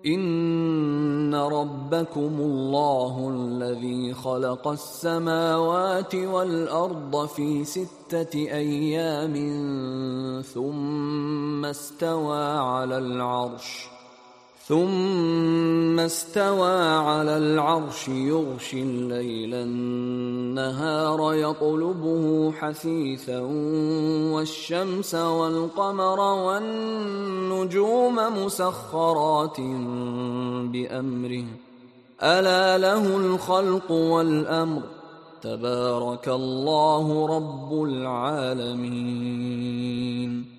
إن ربكم الله الذي خلق السماوات والأرض في 6 أيام ثم استوى على العرش يغشي الليل النهار يطلبه حثيثا والشمس والقمر والنجوم مسخرات بأمره ألا له الخلق والأمر تبارك الله رب العالمين.